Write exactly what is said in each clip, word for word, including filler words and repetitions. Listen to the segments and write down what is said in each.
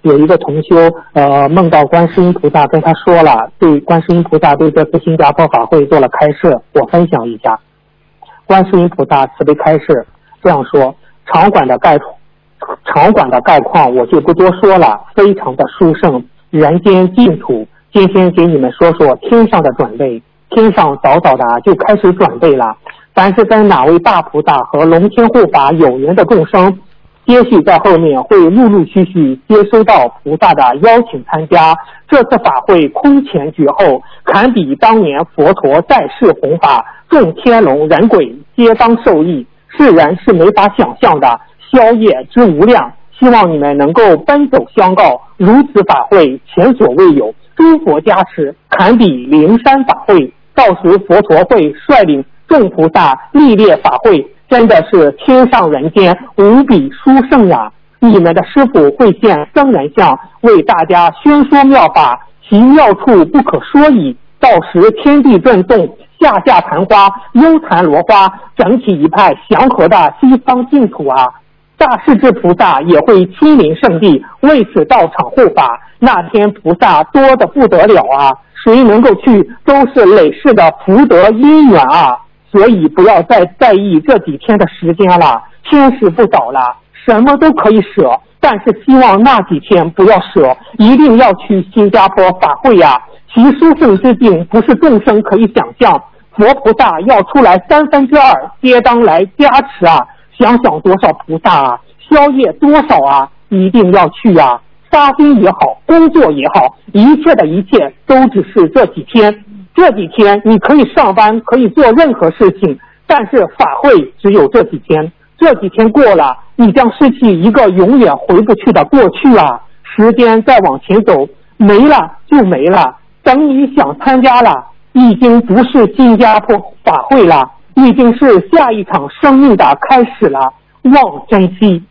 有一个同修呃梦到观世音菩萨跟他说了，对观世音菩萨对这次新加坡法会做了开示，我分享一下。观世音菩萨慈悲开示这样说，场馆的概场馆的概况我就不多说了，非常的殊胜，人间净土。今天给你们说说天上的准备，天上早早的就开始准备了。凡是跟哪位大菩萨和龙天护法有缘的众生，接续在后面会陆陆续续接收到菩萨的邀请参加。这次法会空前绝后，堪比当年佛陀在世弘法，众天龙人鬼皆当受益，世人是没法想象的，宵夜之无量。希望你们能够奔走相告，如此法会前所未有，诸佛加持，堪比灵山法会。到时佛陀会率领众菩萨历列法会，真的是天上人间，无比殊胜呀！你们的师父会现僧人像，为大家宣说妙法，其妙处不可说矣。到时天地震动，下下昙花，幽檀罗花，整体一派祥和的西方净土啊！大势至菩萨也会亲临圣地，为此到场护法。那天菩萨多得不得了啊！谁能够去，都是累世的福德因缘啊！所以不要再在意这几天的时间了，天时不早了，什么都可以舍，但是希望那几天不要舍，一定要去新加坡法会呀、啊！其殊胜之境不是众生可以想象，佛菩萨要出来三分之二，皆当来加持啊！想想多少菩萨啊，宵夜多少啊，一定要去啊！发心也好，工作也好，一切的一切都只是这几天。这几天你可以上班，可以做任何事情，但是法会只有这几天。这几天过了，你将失去一个永远回不去的过去啊！时间再往前走，没了就没了。等你想参加了，已经不是新加坡法会了，已经是下一场生命的开始了，望珍惜。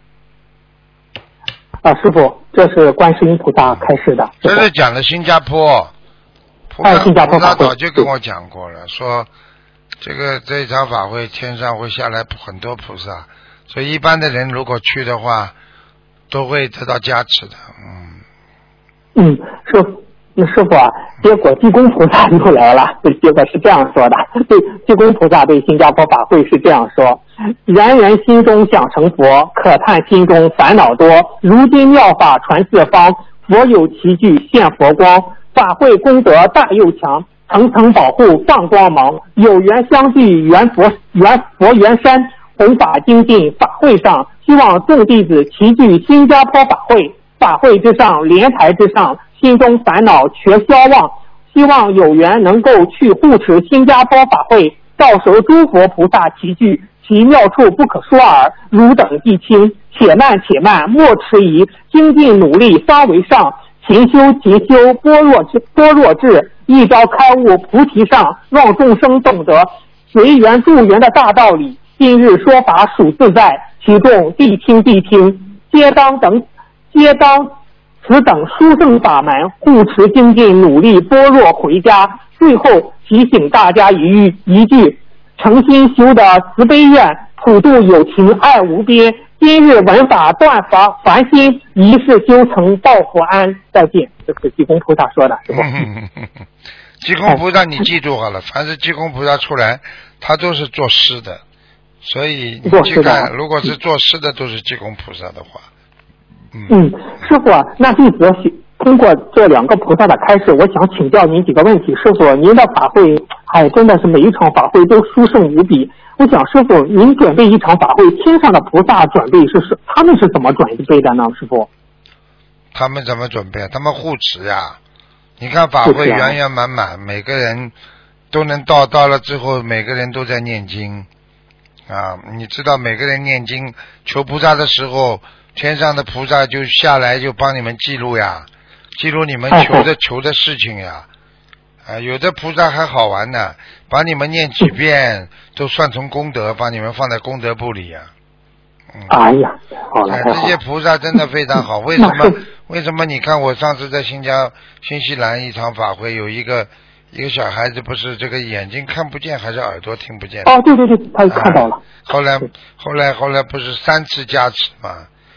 啊，师父，这是观世音菩萨开示的。 这是讲的新加坡。菩萨，菩萨早就跟我讲过了，说这个这一场法会天上会下来很多菩萨，所以一般的人如果去的话，都会得到加持的。 嗯。嗯，师父，那师父啊，结果济公菩萨又来了，结果是这样说的，对，济公菩萨对新加坡法会是这样说：人人心中想成佛，可叹心中烦恼多。如今妙法传四方，佛有齐聚现佛光。法会功德大又强，层层保护放光芒，有缘相聚圆佛圆佛圆山，弘法精进法会上，希望众弟子齐聚新加坡法会。法会之上，莲台之上，心中烦恼全消忘，希望有缘能够去护持新加坡法会，到时候诸佛菩萨齐聚，其妙处不可说耳，汝等记清，且慢且慢，莫迟疑，精进努力方为上。勤修勤修，般若智般若智，一朝开悟菩提上，让众生懂得随缘助缘的大道理。今日说法属自在，其众谛听谛听，皆当等皆当此等殊胜法门，护持精进，努力般若回家。最后提醒大家一句一句：诚心修的慈悲愿，普度有情爱无边。今日闻法断法凡心，一世修成报佛安。再见，这是济公菩萨说的，是不？ 济公菩萨，你记住好了，凡是济公菩萨出来，他都是作诗的，所以你去看，如果是作诗的都是济公菩萨的话， 嗯，嗯师傅，那弟子通过这两个菩萨的开示，我想请教您几个问题。师傅，您的法会，哎，真的是每一场法会都殊胜无比。我想师傅，您准备一场法会，天上的菩萨准备是是他们是怎么准备的呢？师傅， 他们怎么准备？他们护持呀。你看法会圆圆满满，每个人都能到，到了之后每个人都在念经啊。你知道每个人念经求菩萨的时候，天上的菩萨就下来就帮你们记录呀，记录你们求的求的事情呀。啊，有的菩萨还好玩呢，把你们念几遍都算成功德，把你们放在功德簿里呀。嗯， 哎呀，好了， 哎，这些菩萨真的非常好。为什么？为什么？你看我上次在新加新西兰一场法会，有一个一个小孩子，不是这个眼睛看不见，还是耳朵听不见？ 哦，对对对，他看到了。 啊、后来后来后来不是三次加持嘛？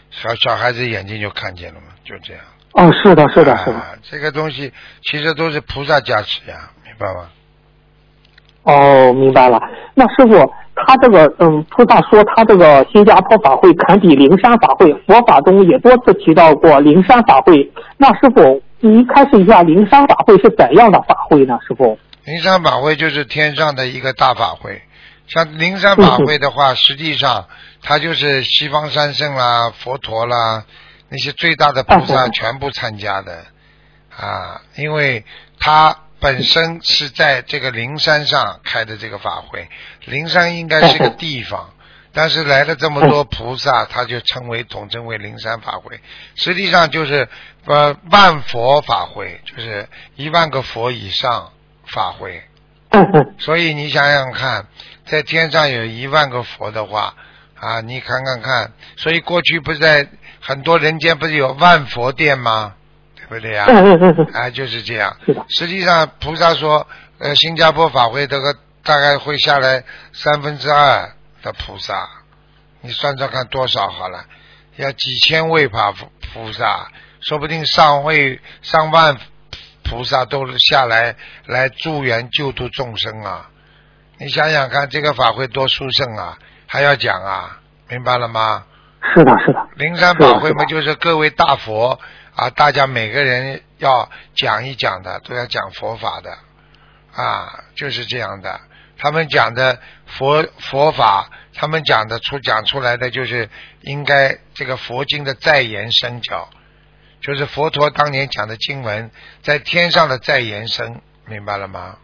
小小孩子眼睛就看见了嘛，就这样。 哦，是的，是的，是的。 啊，这个东西其实都是菩萨加持呀，明白吗？ 哦，明白了。那师傅，他这个嗯，菩萨说他这个新加坡法会堪比灵山法会，佛法中也多次提到过灵山法会。那师傅，您开示一下灵山法会是怎样的法会呢？师傅？ 灵山法会就是天上的一个大法会，像灵山法会的话，嗯、实际上它就是西方三圣啦、佛陀啦那些最大的菩萨全部参加的啊，因为它本身是在这个灵山上开的这个法会，灵山应该是个地方，但是来了这么多菩萨，它就称为统称为灵山法会，实际上就是呃万佛法会，就是一万个佛以上法会。所以你想想看，在天上有一万个佛的话啊，你看看看，所以过去不是在很多人间不是有万佛殿吗？对不对呀？啊，就是这样。实际上菩萨说，呃，新加坡法会这个大概会下来三分之二的菩萨，你算算看多少好了，要几千位法菩萨，说不定上位上万菩萨都下来来助缘救度众生啊！你想想看，这个法会多殊胜啊，还要讲啊，明白了吗？ 是的，是的。 灵山法会嘛，就是各位大佛啊，大家每个人要讲一讲的，都要讲佛法的啊，就是这样的。他们讲的佛佛法，他们讲的出讲出来的就是应该这个佛经的再延伸教，就是佛陀当年讲的经文在天上的再延伸，明白了吗？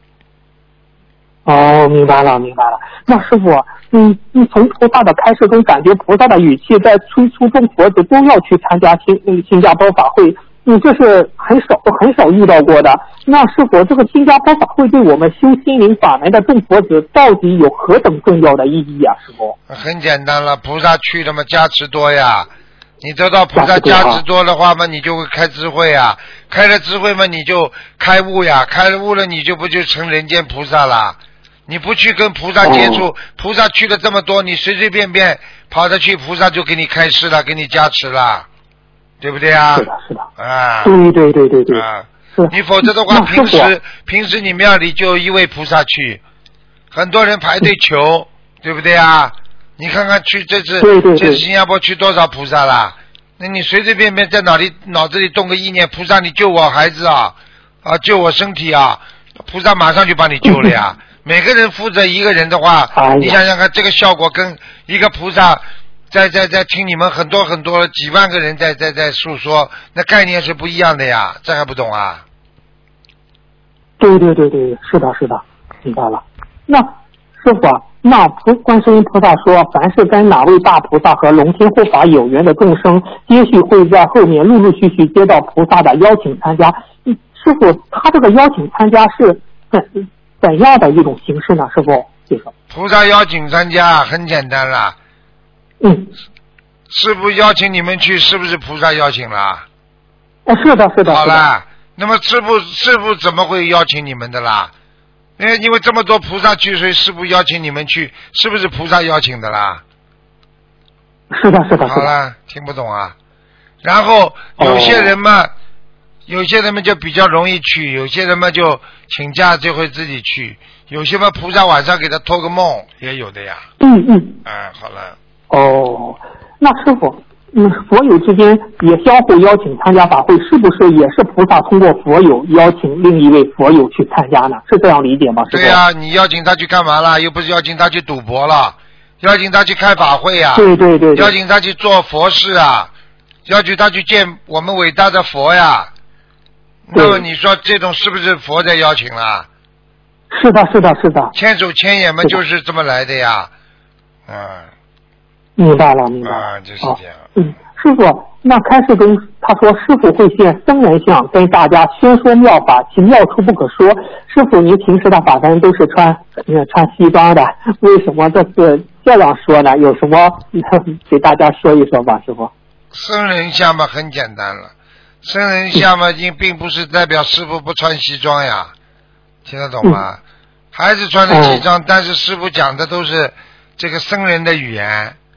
哦，明白了，明白了。那师傅，嗯，你从菩萨的开示中感觉菩萨的语气在催促众佛子都要去参加新新加坡法会，嗯，这是很少很少遇到过的。那师傅，这个新加坡法会对我们修心灵法门的众佛子到底有何等重要的意义啊？师傅？ 很简单了，菩萨去了嘛，加持多呀。你得到菩萨加持多的话嘛，你就会开智慧啊，开了智慧嘛，你就开悟呀，开了悟了，你就不就成人间菩萨了。你不去跟菩萨接触，菩萨去了这么多，你随随便便跑着去，菩萨就给你开示了，给你加持了，对不对啊？ 是的，是的。 啊， 对对对对对。 啊，你否则的话，平时平时你庙里就一位菩萨去，很多人排队求，对不对啊？你看看去这次对对对这次新加坡去多少菩萨啦？那你随随便便在脑里脑子里动个意念，菩萨你救我孩子啊，啊救我身体啊，菩萨马上就帮你救了呀。每个人负责一个人的话， 哎、 你想想看，这个效果跟一个菩萨在在在听你们很多很多几万个人在在在诉说，那概念是不一样的呀，这还不懂啊？ 对对对对，是的，是的，明白了。那师傅啊，那菩观世音菩萨说，凡是跟哪位大菩萨和龙天护法有缘的众生，接续会在后面陆陆续续接到菩萨的邀请参加。嗯，师傅，他这个邀请参加是怎怎样的一种形式呢？师傅，介绍。 菩萨邀请参加很简单啦。 嗯。 师父邀请你们去，是不是菩萨邀请啦？ 哦，是的，是的。 好啦，那么师父师父怎么会邀请你们的啦？因为因为这么多菩萨去，所以师父邀请你们去，是不是菩萨邀请的啦？ 是的，是的。 好了，听不懂啊。然后有些人嘛，哦、有些人们就比较容易去，有些人嘛就请假就会自己去，有些嘛菩萨晚上给他托个梦也有的呀。 嗯嗯。 哎，好了。 哦，那师傅。嗯，佛友之间也相互邀请参加法会，是不是也是菩萨通过佛友邀请另一位佛友去参加呢？是这样理解吗？ 对呀、啊，你邀请他去干嘛了？又不是邀请他去赌博了，邀请他去开法会呀、啊。 对对 对, 对。 邀请他去做佛事啊，邀请他去见我们伟大的佛呀。那么你说这种是不是佛在邀请了？ 是的，是的，是的。 千手千眼嘛，就是这么来的呀。嗯。 明白了，明白了。 啊，就是这样。 嗯，师傅，那开示中他说师傅会现僧人相，跟大家宣说妙法，其妙处不可说。师傅，您平时的法门都是穿呃穿西装的，为什么这次这样说呢？有什么给大家说一说吧，师傅。 僧人相嘛，很简单了。僧人相嘛，并并不是代表师傅不穿西装呀，听得懂吗？嗯、还是穿的西装、嗯，但是师傅讲的都是这个僧人的语言。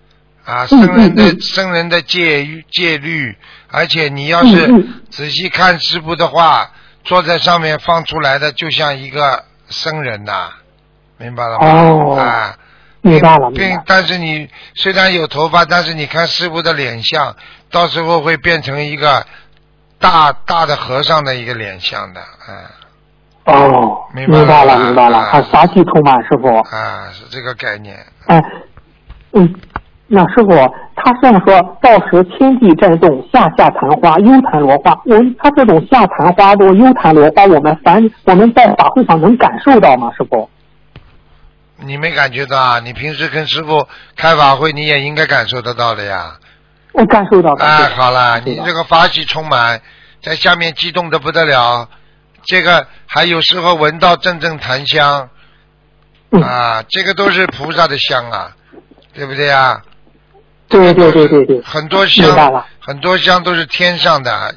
啊，生人的生人的戒戒律，而且你要是仔细看师傅的话，坐在上面放出来的就像一个生人呐、啊，明白了吗？ 哦， 啊， 明白了， 并但是你虽然有头发，但是你看师傅的脸相，到时候会变成一个大大的和尚的一个脸相的，啊。 哦，明白了，明白了，他杀气充满，师傅。 啊，是这个概念。 哎，嗯，那师傅他这样说，到时天地震动，下下昙花，幽昙罗花。我他这种下昙花的幽昙罗花，我们凡我们在法会上能感受到吗，师傅？ 你没感觉到啊？你平时跟师傅开法会，你也应该感受得到的呀。 我感受到。 哎，好了，你这个法喜充满，在下面激动得不得了。这个还有时候闻到阵阵檀香，啊，这个都是菩萨的香啊，对不对啊？ 对对对对对。 很多香，很多香都是天上的。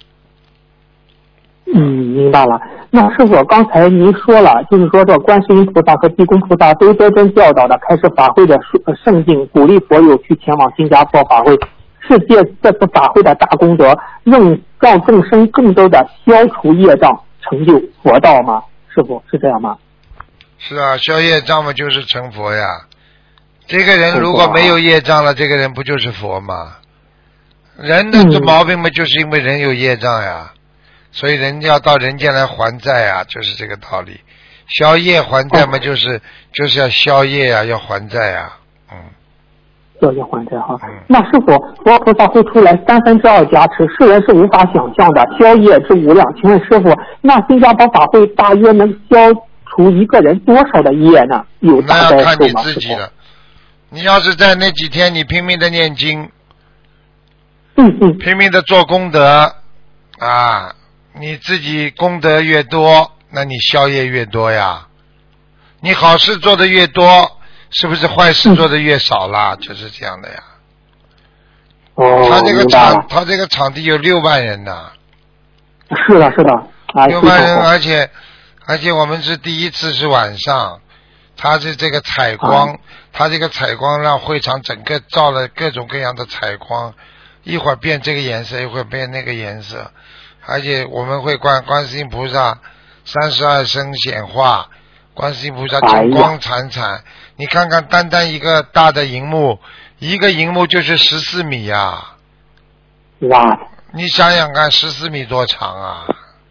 嗯，明白了。那师傅，刚才您说了，就是说这观世音菩萨和地宫菩萨都谆谆教导的，开始法会的圣境，鼓励佛友去前往新加坡法会。是借这次法会的大功德，让让众生更多的消除业障，成就佛道吗？师傅是这样吗？ 是啊，消业障嘛就是成佛呀。这个人如果没有业障了，这个人不就是佛吗？人的这毛病嘛，就是因为人有业障呀，所以人要到人间来还债啊，就是这个道理。消业还债嘛，就是、哦、就是要消业啊，要还债啊，嗯。 消业还债哈，那是否佛菩萨会出来三分之二加持？世人是无法想象的，消业之无量。请问师傅，那新加坡法会大约能消除一个人多少的业呢？有大概数吗？ 那要看你自己了。你要是在那几天你拼命的念经， 嗯嗯， 拼命的做功德啊，你自己功德越多，那你消业越多呀。你好事做的越多，是不是坏事做的越少啦？嗯、就是这样的呀。 哦， 他这个场，他这个场地有六万人呢。 是的，是的，啊、 六万人，而且而且我们是第一次是晚上，他是这个采光，啊、他这个采光让会场整个照了各种各样的采光，一会儿变这个颜色，一会儿变那个颜色，而且我们会观观世音菩萨三十二声显化。观世音菩萨金光灿灿、哎，你看看单单一个大的荧幕，一个荧幕就是十四米呀、啊！ 哇！ 你想想看，十四米多长啊！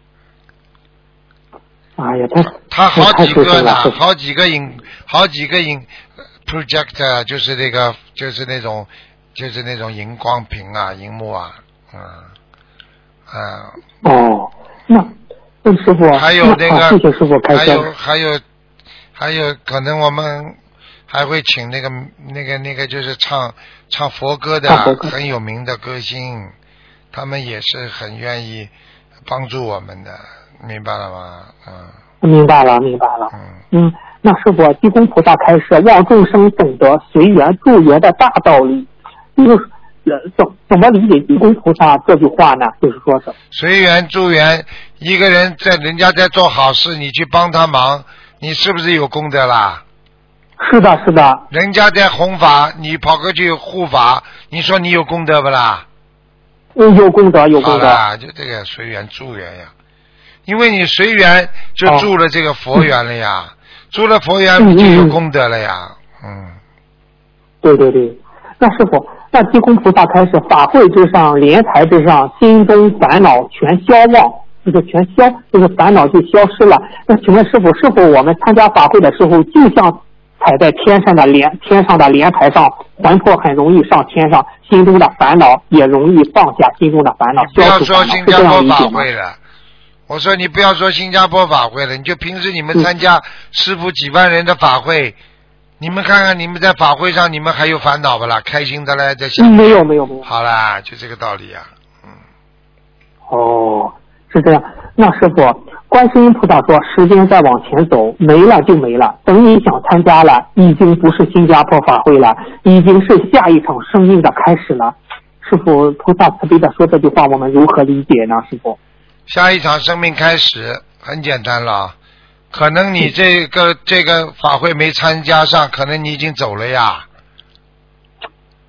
哎呀，他他好几个呢，好几个影，好几个影 projector 就是那个，就是那种，就是那种荧光屏啊，荧幕啊，嗯，啊。 哦，那问师傅， 还有那个， 谢谢师傅开还有还有。还有可能我们还会请那个那个那个就是唱唱佛歌的很有名的歌星，他们也是很愿意帮助我们的，明白了吗？嗯， 明白了，明白了。嗯嗯，那师傅，地宫菩萨开示，望众生懂得随缘助缘的大道理，就是怎怎么理解地宫菩萨这句话呢？就是说是随缘助缘，一个人在人家在做好事，你去帮他忙。你是不是有功德啦？ 是的，是的。 人家在弘法，你跑过去护法，你说你有功德不啦？ 嗯，有功德，有功德。 好啦，就这个随缘助缘呀，因为你随缘就助了这个佛缘了呀，哦、助了佛缘你就有功德了呀。嗯。嗯对对对，那师傅，那地宫菩萨开始法会之上，莲台之上，心中烦恼全消忘。就是全消，就是烦恼就消失了。那请问师傅，是否我们参加法会的时候，就像踩在天上的莲天上的莲台上，魂魄很容易上天上，心中的烦恼也容易放下，心中的烦恼消除烦恼。不要说新加坡法会了，我说你不要说新加坡法会了，你就平时你们参加师傅几万人的法会，嗯、你们看看你们在法会上，你们还有烦恼不啦？开心的嘞，在想、 嗯。没有没有没有。 好啦，就这个道理啊。嗯。 哦。是这样，那师傅，观世音菩萨说，时间再往前走，没了就没了。等你想参加了，已经不是新加坡法会了，已经是下一场生命的开始了。师傅，菩萨慈悲的说这句话，我们如何理解呢？师傅， 下一场生命开始很简单了，可能你这个这个法会没参加上，可能你已经走了呀。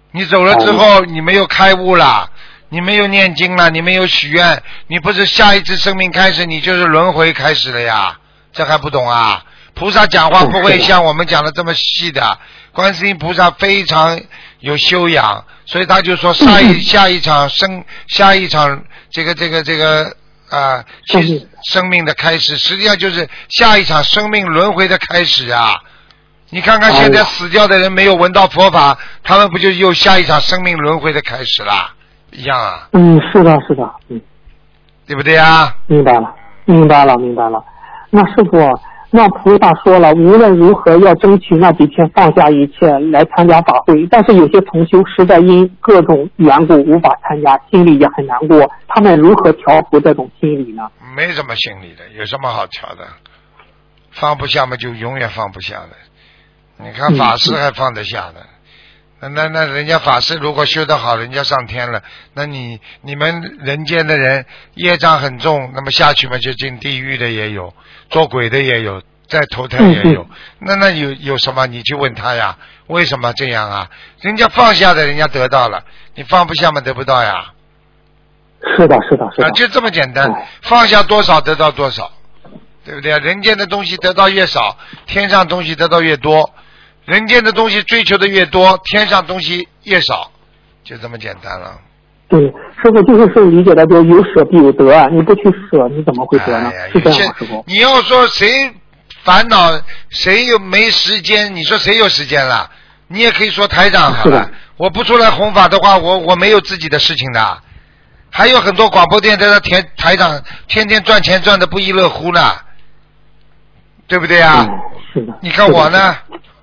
你走了之后，你没有开悟了，你没有念经了，你没有许愿，你不是下一次生命开始，你就是轮回开始了呀？这还不懂啊？菩萨讲话不会像我们讲的这么细的，观世音菩萨非常有修养，所以他就说下一下一场生下一场这个这个这个啊、呃、生命的开始，实际上就是下一场生命轮回的开始啊！你看看现在死掉的人没有闻到佛法，他们不就又下一场生命轮回的开始啦？一样啊。 嗯，是的，是的，嗯， 对不对啊？ 明白了，明白了，明白了。那师傅，那菩萨说了，无论如何要争取那几天放下一切来参加法会，但是有些同修实在因各种缘故无法参加，心里也很难过，他们如何调服这种心理呢？ 没什么心理的，有什么好调的？放不下嘛，就永远放不下的。你看法师还放得下的，那那那人家法师如果修得好，人家上天了，那你你们人间的人业障很重，那么下去嘛就进地狱的也有，做鬼的也有，再投胎也有，那那有有什么？你去问他呀，为什么这样啊？人家放下的，人家得到了，你放不下嘛得不到呀。 是的，是的，是的， 啊，就这么简单，放下多少得到多少，对不对？人间的东西得到越少，天上东西得到越多。人间的东西追求的越多，天上东西越少，就这么简单了。 对，师傅就是说理解的，就有舍必有得啊！你不去舍，你怎么会得呢？ 哎、 是这样吗，师傅？ 你要说谁烦恼，谁有没时间？你说谁有时间了？你也可以说台长好了。我不出来弘法的话，我我没有自己的事情的。还有很多广播电台的台台长天天赚钱赚得不亦乐乎呢，对不对啊？ 嗯、是的。 你看我呢？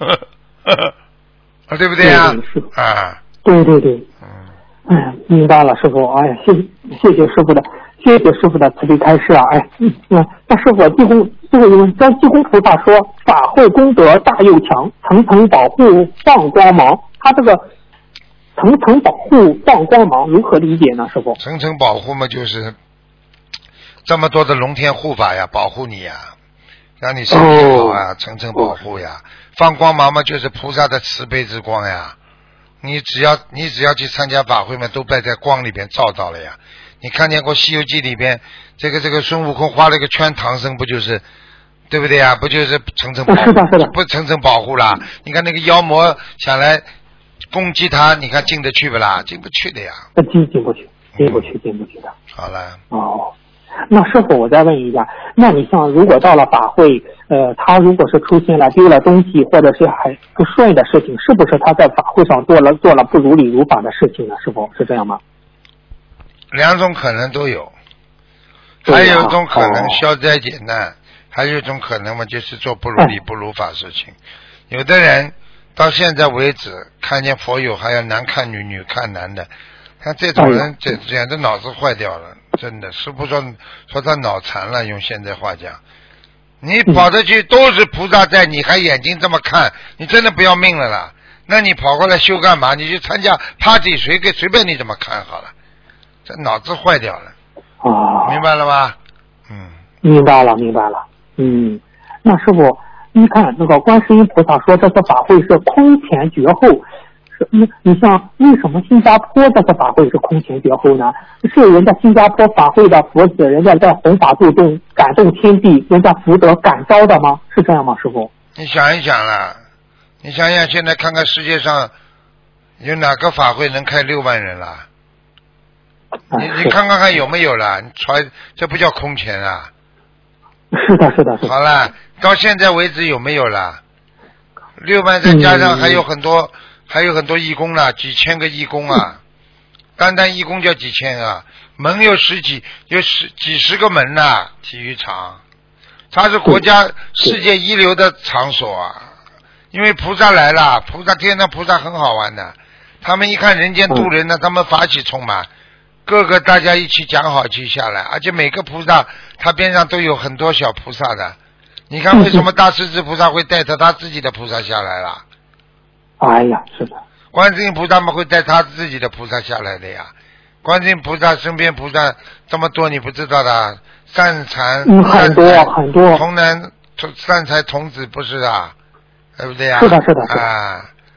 啊，对不对啊？啊， 对对对，嗯，哎，明白了，师傅，哎呀，谢谢谢师傅的，谢谢师傅的慈悲开示啊，哎，嗯，那师傅，济公最后一问，在济公菩萨说法会功德大又强，层层保护放光芒，他这个层层保护放光芒如何理解呢，师傅？ 层层保护嘛，就是这么多的龙天护法呀，保护你呀，让你身体好啊，层层保护呀。放光芒嘛，就是菩萨的慈悲之光呀。你只要你只要去参加法会嘛，都被在光里边照到了呀。你看见过《西游记》里边这个这个孙悟空画了个圈，唐僧不就是对不对呀？不就是层层保护？ 是的，是的， 不层层保护啦。你看那个妖魔想来攻击他，你看进得去不啦？进不去的呀。 进进不去，进不去，进不去的。 好了。 哦。那师傅，我再问一下，那你像如果到了法会，呃，他如果是出现了丢了东西，或者是很不顺的事情，是不是他在法会上做了做了不如理如法的事情呢？师傅是这样吗？ 两种可能都有，还有一种可能消灾解难，哦、还有一种可能嘛，就是做不如理不如法事情。有的人到现在为止，看见佛友还要男看女，女看男的，像这种人，这简直脑子坏掉了。真的，师父说说他脑残了，用现在话讲，你跑得去都是菩萨在，你还眼睛这么看，你真的不要命了啦！那你跑过来修干嘛？你去参加 party， 随便随便你怎么看好了，这脑子坏掉了。 哦， 明白了吗？嗯， 明白了，明白了。嗯，那师傅，你看那个观世音菩萨说这次法会是空前绝后。你你像为什么新加坡这次法会是空前绝后呢？是人家新加坡法会的佛子，人家在弘法度众，感动天地，人家福德感召的吗？是这样吗，师傅？ 你想一想啦，你想想现在看看世界上有哪个法会能开六万人啦？你你看看看有没有啦？你传这不叫空前啊？ 是的，是的，是的。 好了，到现在为止有没有啦？六万再加上还有很多。嗯还有很多义工啦，几千个义工啊，单单义工就几千啊，门有十几，有十几十个门呐、啊，体育场，它是国家世界一流的场所啊。因为菩萨来了，菩萨天上菩萨很好玩的，他们一看人间度人呢，他们法喜充满，各个大家一起讲好去下来，而且每个菩萨他边上都有很多小菩萨的。你看为什么大势至菩萨会带着他自己的菩萨下来了？ 哎呀，是的， 观世音菩萨们会带他自己的菩萨下来的呀。观世音菩萨身边菩萨这么多，你不知道的，善财、 嗯、很多很多， 童男、善财童子不是啊，对不对呀？ 是的，是的，是的啊，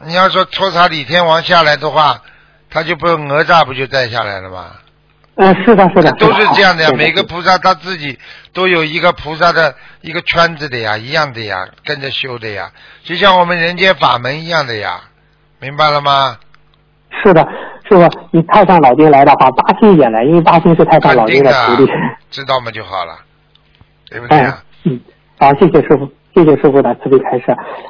你要说托塔李天王下来的话，他就不哪吒不就带下来了吗？ 嗯，是的，是的， 都是这样的呀。 是每个菩萨他自己都有一个菩萨的一个圈子的呀，一样的呀，跟着修的呀，就像我们人间法门一样的呀，明白了吗？ 是的，师傅，你太上老君来的话，八星也来，因为八星是太上老君的徒弟。 知道吗就好了，对不对啊？ 嗯，好，谢谢师傅，谢谢师傅的慈悲开示。